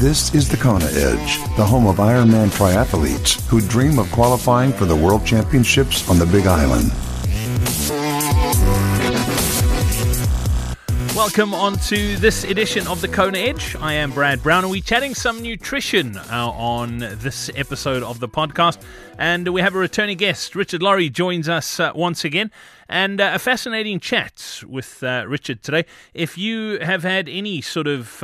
This is the Kona Edge, the home of Ironman triathletes who dream of qualifying for the World Championships on the Big Island. Welcome on to this edition of the Kona Edge. I am Brad Brown, and we're chatting some nutrition on this episode of the podcast. And we have a returning guest. Richard Laurie joins us once again. And a fascinating chat with Richard today. If you have had any sort of,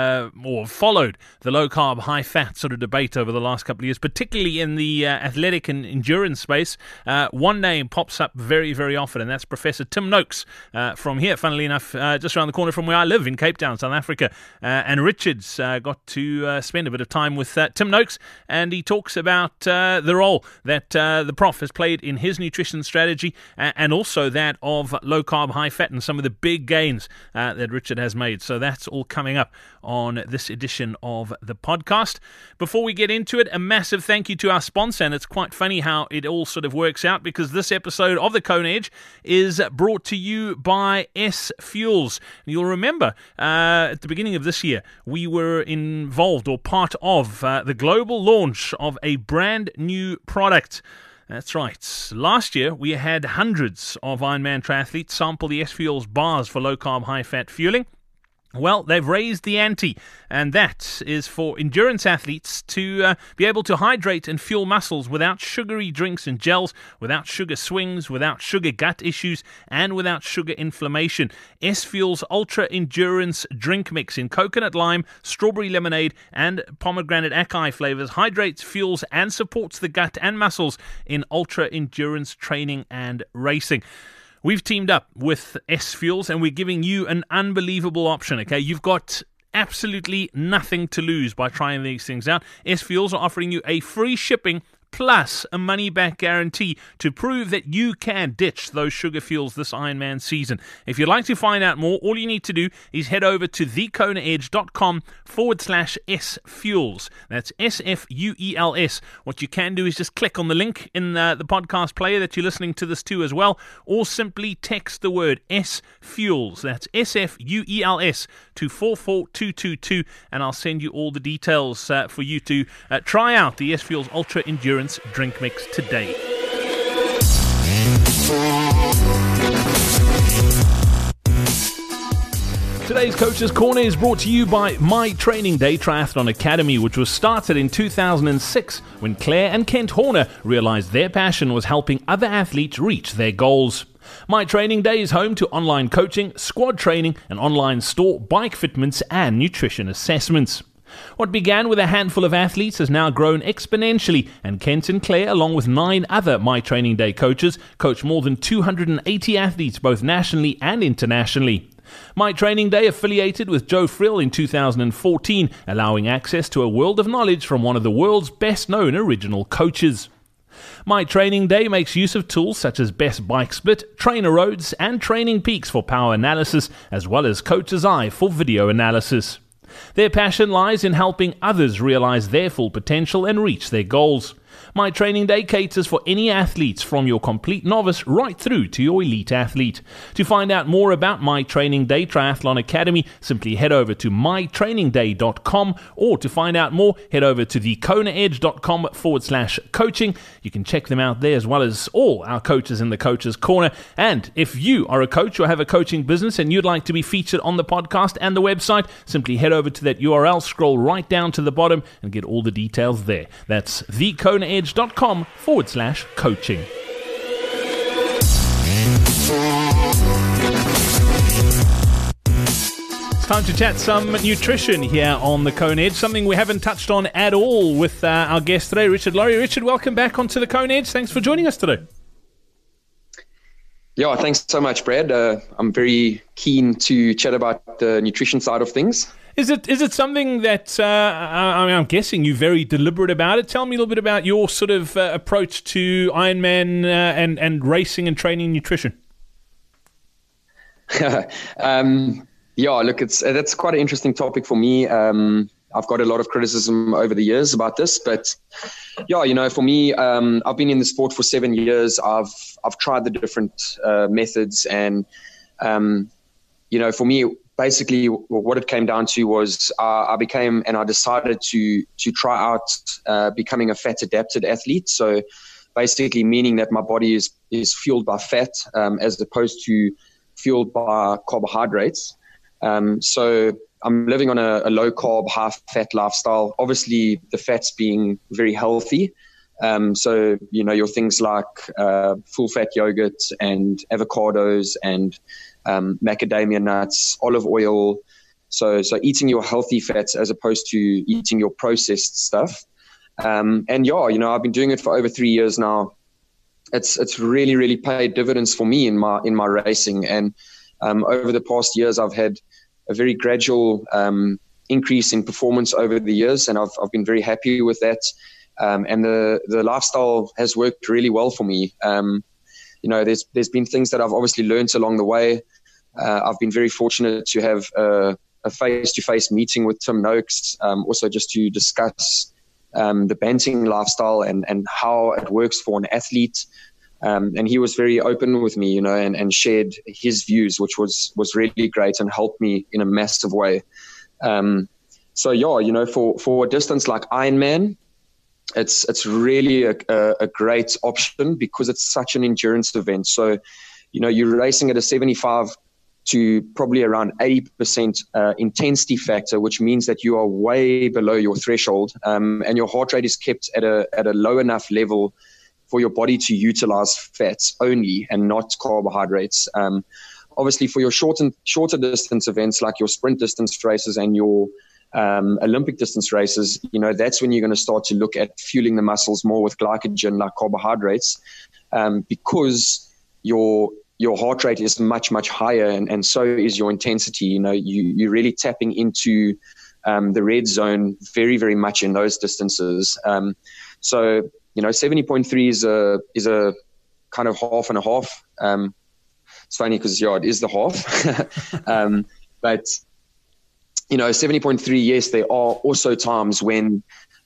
or followed the low-carb, high-fat sort of debate over the last couple of years, particularly in the athletic and endurance space, one name pops up very, very often, and that's Professor Tim Noakes from here, funnily enough, just around the corner from where I live in Cape Town, South Africa. And Richard's got to spend a bit of time with Tim Noakes, and he talks about the role that the Prof has played in his nutrition strategy, and also that of low-carb, high-fat, and some of the big gains that Richard has made. So that's all coming up on this edition of the podcast. Before we get into it, a massive thank you to our sponsor, and it's quite funny how it all sort of works out, because this episode of the Kona Edge is brought to you by S Fuels. And you'll remember at the beginning of this year, we were involved or part of the global launch of a brand new product. That's right. Last year, we had hundreds of Ironman triathletes sample the S-Fuels bars for low-carb, high-fat fueling. Well, they've raised the ante, and that is for endurance athletes to be able to hydrate and fuel muscles without sugary drinks and gels, without sugar swings, without sugar gut issues, and without sugar inflammation. S-Fuels Ultra Endurance Drink Mix in coconut lime, strawberry lemonade, and pomegranate acai flavors hydrates, fuels, and supports the gut and muscles in ultra endurance training and racing. We've teamed up with S Fuels, and we're giving you an unbelievable option, okay? You've got absolutely nothing to lose by trying these things out. S Fuels are offering you a free shipping plus a money-back guarantee to prove that you can ditch those sugar fuels this Ironman season. If you'd like to find out more, all you need to do is head over to thekonaedge.com/S-Fuels. That's S-F-U-E-L-S. What you can do is just click on the link in the podcast player that you're listening to this to as well, or simply text the word S-Fuels. That's S-F-U-E-L-S to 44222, and I'll send you all the details for you to try out the S-Fuels Ultra Endurance Drink Mix today. Today's Coach's Corner is brought to you by My Training Day Triathlon Academy, which was started in 2006 when Claire and Kent Horner realized their passion was helping other athletes reach their goals. My Training Day is home to online coaching, squad training, and online store bike fitments and nutrition assessments. What began with a handful of athletes has now grown exponentially, and Kent and Claire, along with 9 other My Training Day coaches, coach more than 280 athletes both nationally and internationally. My Training Day affiliated with Joe Frill in 2014, allowing access to a world of knowledge from one of the world's best-known original coaches. My Training Day makes use of tools such as Best Bike Split, Trainer Roads, and Training Peaks for power analysis, as well as Coach's Eye for video analysis. Their passion lies in helping others realize their full potential and reach their goals. My Training Day caters for any athletes from your complete novice right through to your elite athlete. To find out more about My Training Day Triathlon Academy, simply head over to mytrainingday.com, or to find out more, head over to thekonaedge.com/coaching. You can check them out there, as well as all our coaches in the Coach's Corner. And if you are a coach or have a coaching business and you'd like to be featured on the podcast and the website, simply head over to that URL, scroll right down to the bottom, and get all the details there. That's thekonaedge.com/coaching. It's time to chat some nutrition here on the Kona Edge, something we haven't touched on at all with our guest today, Richard Laurie. Richard, welcome back onto the Kona Edge. Thanks for joining us today. Yeah, thanks so much, Brad. I'm very keen to chat about the nutrition side of things. Is it something that, I'm guessing you're very deliberate about it? Tell me a little bit about your sort of approach to Ironman and racing and training nutrition. Yeah, look, that's quite an interesting topic for me. I've got a lot of criticism over the years about this, but yeah, for me, I've been in the sport for 7 years. I've tried the different methods, and for me, basically what it came down to was I decided to try out becoming a fat adapted athlete. So basically meaning that my body is fueled by fat as opposed to fueled by carbohydrates. So I'm living on a low carb, high fat lifestyle. Obviously the fats being very healthy. So, your things like full fat yogurt and avocados and macadamia nuts, olive oil. So eating your healthy fats as opposed to eating your processed stuff. I've been doing it for over 3 years now. It's really, really paid dividends for me in my racing. And over the past years, I've had a very gradual increase in performance over the years, and I've been very happy with that. And the lifestyle has worked really well for me. There's been things that I've obviously learned along the way. I've been very fortunate to have a face-to-face meeting with Tim Noakes, also just to discuss the banting lifestyle and how it works for an athlete. And he was very open with me, and shared his views, which was really great and helped me in a massive way. For a distance like Ironman, it's really a great option because it's such an endurance event. So, you're racing at a 75 to probably around 80% intensity factor, which means that you are way below your threshold, and your heart rate is kept at a low enough level for your body to utilize fats only and not carbohydrates. Obviously, for your shorter distance events like your sprint distance races and your Olympic distance races, that's when you're going to start to look at fueling the muscles more with glycogen like carbohydrates, because your heart rate is much, much higher, and so is your intensity. You're really tapping into the red zone very, very much in those distances. 70.3 is a kind of half and a half. It's funny because it is the half, but 70.3. Yes, there are also times when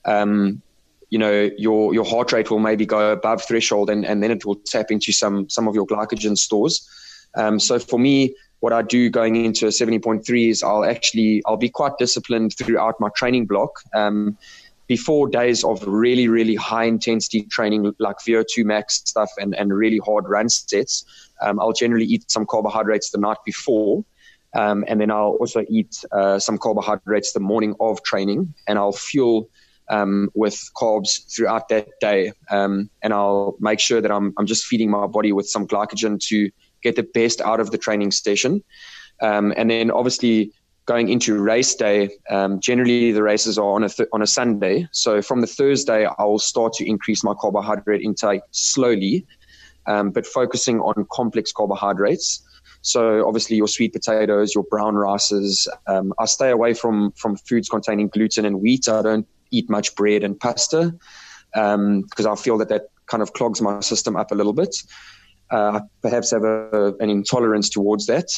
your heart rate will maybe go above threshold, and then it will tap into some of your glycogen stores. So for me, what I do going into a 70.3 is I'll be quite disciplined throughout my training block. Before days of really, really high intensity training like VO2 max stuff and really hard run sets, I'll generally eat some carbohydrates the night before. And then I'll also eat some carbohydrates the morning of training, and I'll fuel with carbs throughout that day. And I'll make sure that I'm just feeding my body with some glycogen to get the best out of the training session. And then obviously going into race day, generally the races are on a Sunday. So from the Thursday, I will start to increase my carbohydrate intake slowly, but focusing on complex carbohydrates. So obviously your sweet potatoes, your brown rices. I stay away from foods containing gluten and wheat. I don't eat much bread and pasta because I feel that kind of clogs my system up a little bit. I perhaps have an intolerance towards that.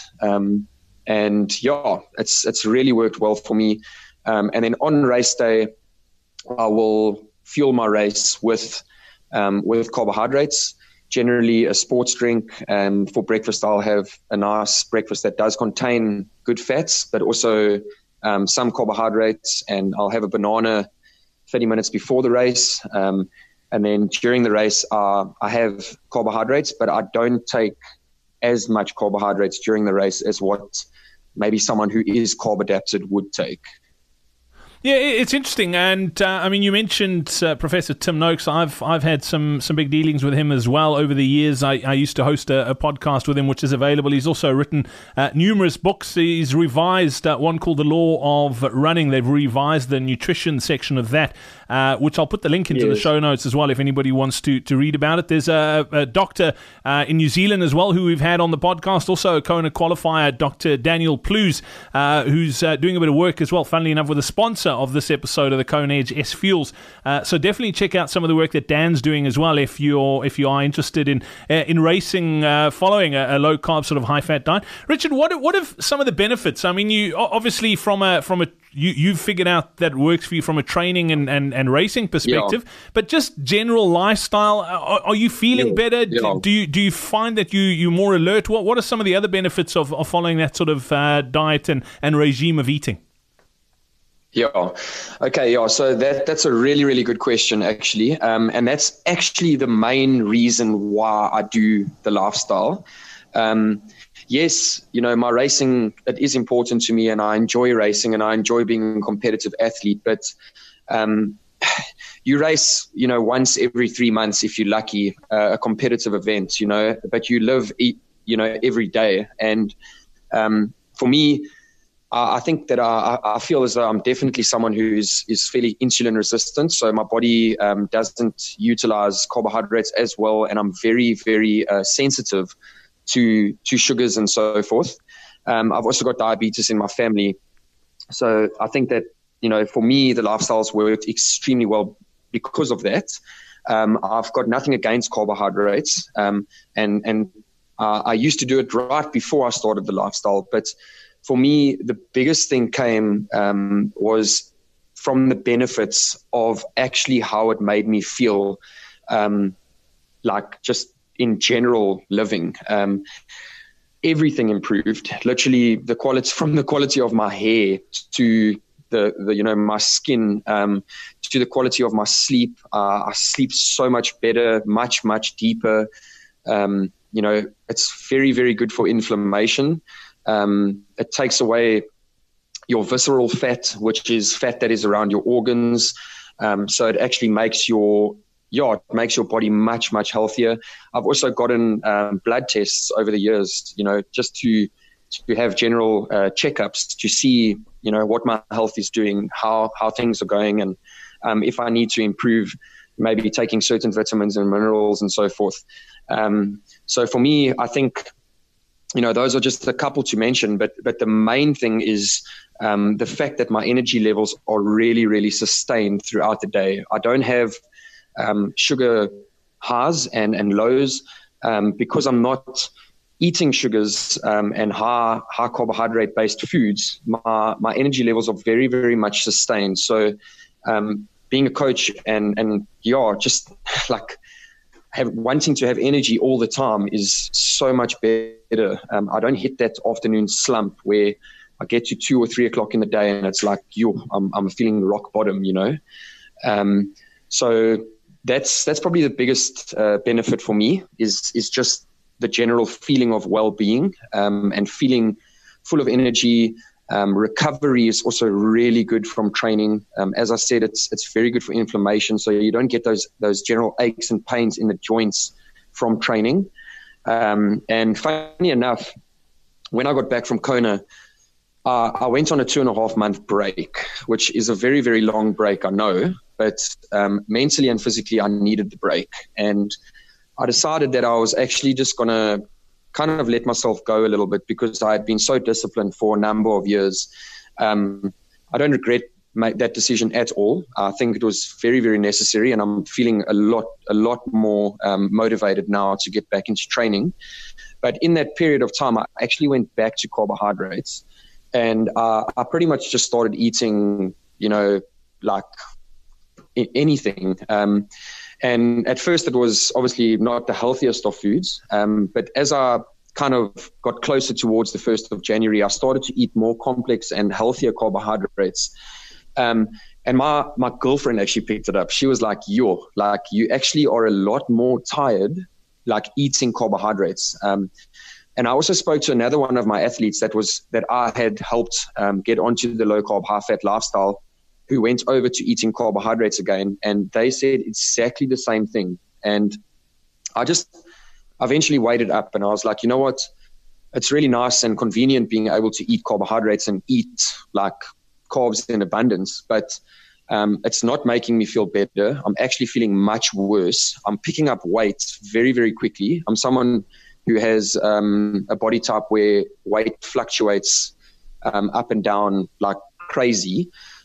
It's really worked well for me. And then on race day, I will fuel my race with carbohydrates. Generally a sports drink, and for breakfast I'll have a nice breakfast that does contain good fats, but also some carbohydrates, and I'll have a banana 30 minutes before the race. And then during the race I have carbohydrates, but I don't take as much carbohydrates during the race as what maybe someone who is carb adapted would take. Yeah, it's interesting, and you mentioned Professor Tim Noakes. I've had some big dealings with him as well over the years. I used to host a podcast with him, which is available. He's also written numerous books. He's revised one called The Law of Running. They've revised the nutrition section of that, which I'll put the link into the show notes as well if anybody wants to read about it. There's a doctor in New Zealand as well who we've had on the podcast, also a Kona qualifier, Dr. Daniel Plews, who's doing a bit of work as well, funnily enough, with a sponsor sponsor of this episode of the Kona Edge, S Fuels. So definitely check out some of the work that Dan's doing as well if you are interested in racing, following a low carb sort of high fat diet. Richard, what are some of the benefits? I mean, you obviously you've figured out that works for you from a training and racing perspective, but just general lifestyle. Are you feeling better? Yeah. Do you find that you're more alert? What are some of the other benefits of following that sort of diet and regime of eating? Yeah. Okay. Yeah. So that's a really, really good question, actually. And that's actually the main reason why I do the lifestyle. Yes, my racing, it is important to me, and I enjoy racing and I enjoy being a competitive athlete, but you race, once every 3 months, if you're lucky, a competitive event, but you live, every day. And for me, I think that I feel as though I'm definitely someone who is fairly insulin resistant. So my body doesn't utilize carbohydrates as well. And I'm very, very sensitive to sugars and so forth. I've also got diabetes in my family. So I think that, for me, the lifestyles worked extremely well because of that. I've got nothing against carbohydrates. And I used to do it right before I started the lifestyle. But for me, the biggest thing came was from the benefits of actually how it made me feel, like just in general living. Everything improved. Literally, from the quality of my hair to the my skin, to the quality of my sleep. I sleep so much better, much, much deeper. It's very, very good for inflammation. It takes away your visceral fat, which is fat that is around your organs. So it actually makes your body much, much healthier. I've also gotten blood tests over the years, just to have general checkups to see, what my health is doing, how things are going, and if I need to improve, maybe taking certain vitamins and minerals and so forth. So for me, I think, those are just a couple to mention, but the main thing is the fact that my energy levels are really, really sustained throughout the day. I don't have sugar highs and lows because I'm not eating sugars and high carbohydrate based foods. My energy levels are very, very much sustained. So being a coach and just like wanting to have energy all the time is so much better. I don't hit that afternoon slump where I get to 2 or 3 o'clock in the day and it's like, I'm feeling rock bottom, So that's probably the biggest benefit for me is just the general feeling of well-being and feeling full of energy. Recovery is also really good from training. As I said, it's very good for inflammation, so you don't get those general aches and pains in the joints from training. And funny enough, when I got back from Kona, I went on a 2.5 month break, which is a very, very long break, I know, but mentally and physically I needed the break. And I decided that I was actually just going to kind of let myself go a little bit because I had been so disciplined for a number of years. I don't regret that decision at all. I think it was very, very necessary, and I'm feeling a lot more motivated now to get back into training. But in that period of time, I actually went back to carbohydrates, and I pretty much just started eating, like anything. And at first it was obviously not the healthiest of foods. But as I kind of got closer towards the 1st of January, I started to eat more complex and healthier carbohydrates. And my girlfriend actually picked it up. She was like, you actually are a lot more tired, like eating carbohydrates. And I also spoke to another one of my athletes that I had helped get onto the low carb, high fat lifestyle, who went over to eating carbohydrates again, and they said exactly the same thing. And I just eventually weighed it up, and I was like, you know what? It's really nice and convenient being able to eat carbohydrates and eat like carbs in abundance, but it's not making me feel better. I'm actually feeling much worse. I'm picking up weight very, very quickly. I'm someone who has a body type where weight fluctuates up and down like crazy.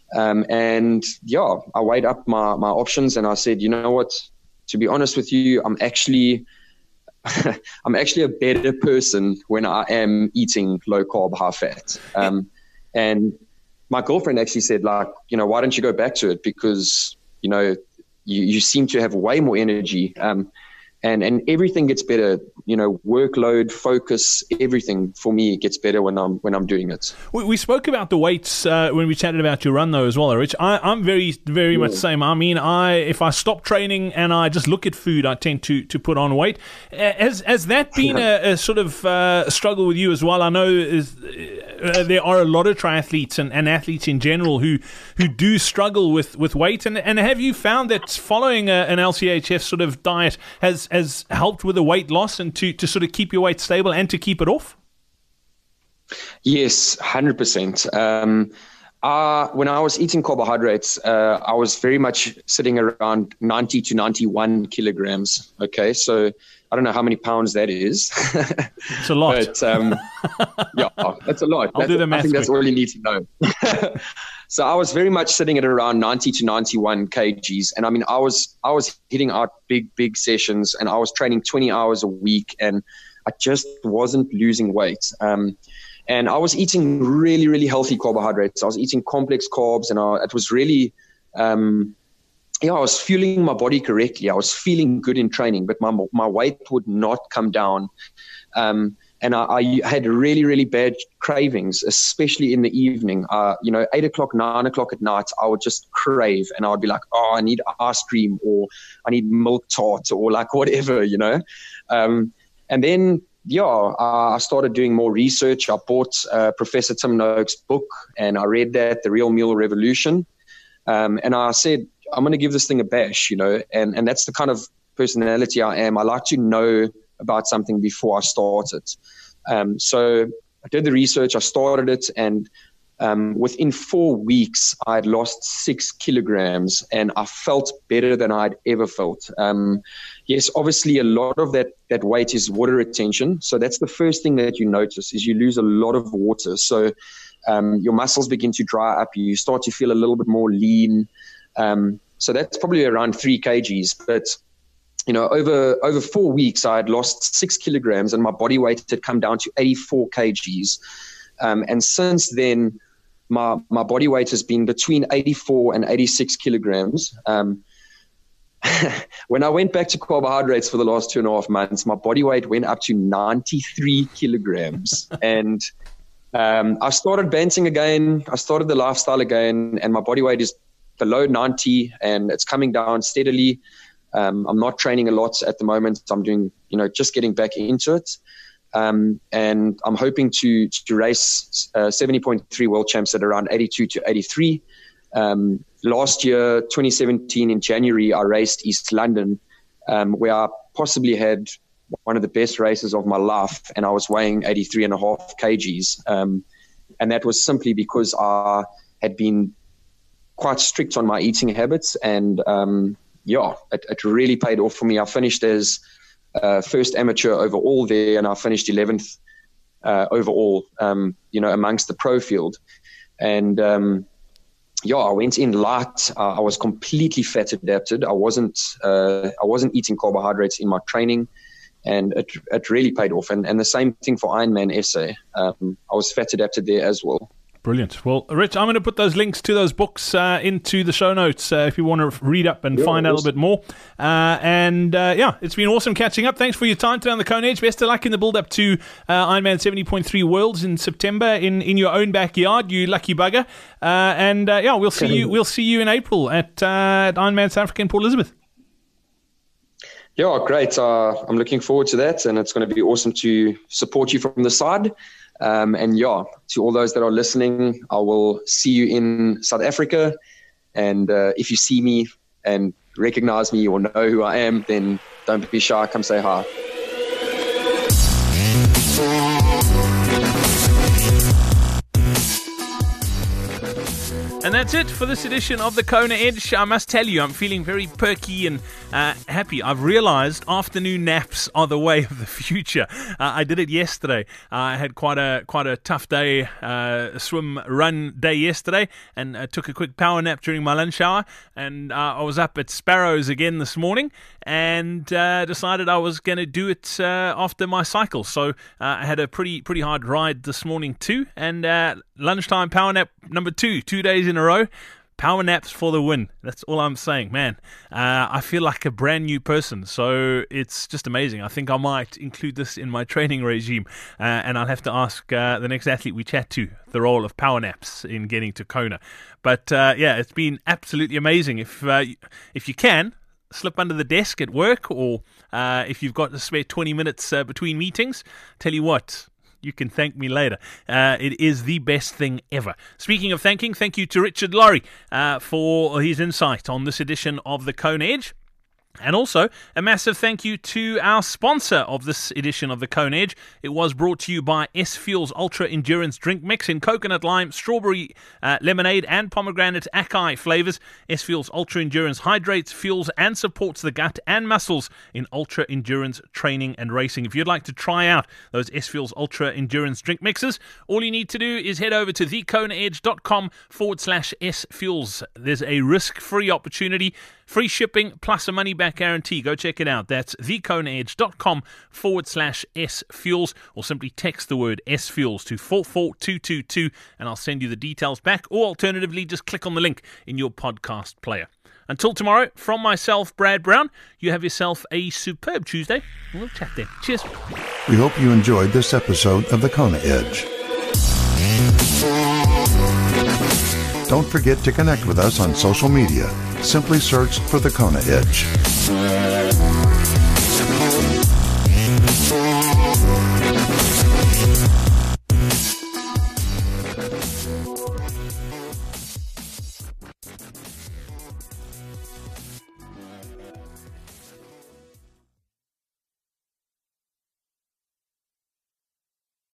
And yeah, I weighed up my options and I said, you know what, to be honest with you, I'm actually a better person when I am eating low carb, high fat. And my girlfriend actually said, like, you know, why don't you go back to it? Because, you know, you seem to have way more energy. And everything gets better, you know, workload, focus, everything for me gets better when I'm doing it. We spoke about the weights when we chatted about your run though as well, Rich. I'm very much the same. I mean, if I stop training and I just look at food, I tend to put on weight. Has that been a sort of struggle with you as well? I know there are a lot of triathletes and athletes in general who do struggle with weight. And have you found that following an LCHF sort of diet has helped with the weight loss and to sort of keep your weight stable and to keep it off? Yes, 100%. When I was eating carbohydrates, I was very much sitting around 90 to 91 kilograms. Okay, so I don't know how many pounds that is. It's a lot. But, yeah, that's a lot. I'll do the math. I think that's all you need to know. So I was very much sitting at around 90 to 91 kgs. And I mean, I was hitting out big sessions and I was training 20 hours a week and I just wasn't losing weight. And I was eating really, really healthy carbohydrates. I was eating complex carbs and it was really, I was fueling my body correctly. I was feeling good in training, but my weight would not come down. And I had really, really bad cravings, especially in the evening. 8 o'clock, 9 o'clock at night, I would just crave and I would be like, oh, I need ice cream or I need milk tart or like whatever, you know. And then, I started doing more research. I bought Professor Tim Noakes' book and I read that, The Real Meal Revolution. And I said, I'm going to give this thing a bash, you know, and that's the kind of personality I am. I like to know about something before I start it. So I did the research, I started it, and within 4 weeks, I had lost 6 kilograms and I felt better than I'd ever felt. Yes, obviously a lot of that weight is water retention. So that's the first thing that you notice is you lose a lot of water. So your muscles begin to dry up. You start to feel a little bit more lean. So that's probably around 3 kgs. But you know, over 4 weeks, I had lost 6 kilograms and my body weight had come down to 84 kgs. And since then, my body weight has been between 84 and 86 kilograms. When I went back to carbohydrates for the last 2.5 months, my body weight went up to 93 kilograms. And I started banting again. I started the lifestyle again, and my body weight is below 90 and it's coming down steadily. I'm not training a lot at the moment. I'm doing, just getting back into it. And I'm hoping to race 70.3 world champs at around 82 to 83. Last year, 2017 in January, I raced East London, where I possibly had one of the best races of my life. And I was weighing 83.5 kgs. And that was simply because I had been quite strict on my eating habits. And, it really paid off for me. I finished as first amateur overall there, and I finished 11th overall, amongst the pro field. And I went in light. I was completely fat adapted. I wasn't eating carbohydrates in my training, and it really paid off. And the same thing for Ironman SA. I was fat adapted there as well. Brilliant. Well, Rich, I'm going to put those links to those books into the show notes if you want to read up and find out a little bit more. It's been awesome catching up. Thanks for your time today on the Kona Edge. Best of luck in the build-up to Ironman 70.3 Worlds in September in your own backyard, you lucky bugger. We'll see you in April at Ironman South Africa in Port Elizabeth. Yeah, great. I'm looking forward to that, and it's going to be awesome to support you from the side. To all those that are listening, I will see you in South Africa. And if you see me and recognize me or know who I am, then don't be shy. Come say hi. And that's it for this edition of the Kona Edge. I must tell you, I'm feeling very perky and happy. I've realized afternoon naps are the way of the future. I did it yesterday. I had quite a tough day, swim run day yesterday, and took a quick power nap during my lunch hour. And I was up at Sparrows again this morning, and decided I was going to do it after my cycle. So I had a pretty hard ride this morning too, and lunchtime power nap number 2 days in a row. Power naps for the win. That's all I'm saying, man. I feel like a brand new person, so it's just amazing. I think I might include this in my training regime, and I'll have to ask the next athlete we chat to the role of power naps in getting to Kona. But yeah, it's been absolutely amazing. If you can, slip under the desk at work, or if you've got to spare 20 minutes between meetings, tell you what, you can thank me later. It is the best thing ever. Speaking of thanking, thank you to Richard Laurie for his insight on this edition of the Kona Edge. And also, a massive thank you to our sponsor of this edition of the Kona Edge. It was brought to you by S Fuels Ultra Endurance Drink Mix in coconut lime, strawberry lemonade and pomegranate acai flavors. S Fuels Ultra Endurance hydrates, fuels and supports the gut and muscles in ultra endurance training and racing. If you'd like to try out those S Fuels Ultra Endurance Drink Mixes, all you need to do is head over to thekonaedge.com/S Fuels. There's a risk-free opportunity, free shipping plus a money-back guarantee. Go check it out. That's thekonaedge.com/S Fuels, or simply text the word S Fuels to 44222 and I'll send you the details back, or alternatively just click on the link in your podcast player. Until tomorrow, from myself, Brad Brown, you have yourself a superb Tuesday. We'll chat then. Cheers. We hope you enjoyed this episode of the Kona Edge. Don't forget to connect with us on social media. Simply search for the Kona Edge.